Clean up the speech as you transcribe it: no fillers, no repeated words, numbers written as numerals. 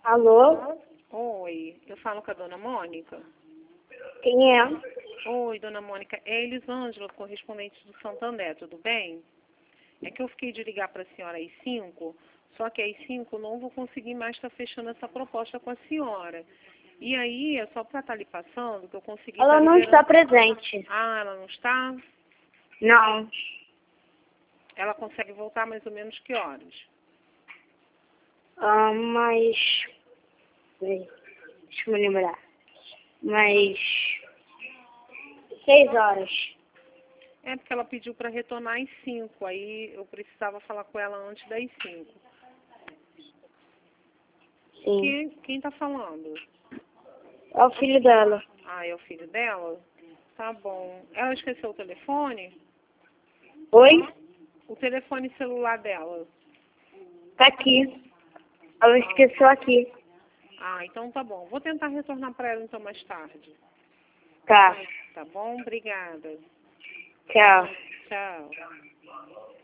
Alô? Oi, eu falo com a dona Mônica. Quem é? Oi, dona Mônica, é Elisângela, correspondente do Santander, tudo bem? É que eu fiquei de ligar para a senhora às 5, só que às 5 não vou conseguir mais estar fechando essa proposta com a senhora. E aí, é só para estar lhe passando que eu consegui... Ela não está presente. Ah, ela não está? Não. Ela consegue voltar mais ou menos que horas? Mas... Peraí, deixa eu me lembrar. Mas... 6 horas. É porque ela pediu para retornar às 5, aí eu precisava falar com ela antes das 5. Sim. Quem está falando? É o filho dela. Ah, é o filho dela? Tá bom. Ela esqueceu o telefone? Oi? O telefone celular dela. Tá aqui. Ela esqueceu aqui. Ah, então tá bom. Vou tentar retornar para ela então mais tarde. Tá. Tá bom? Obrigada. Tchau. Tchau.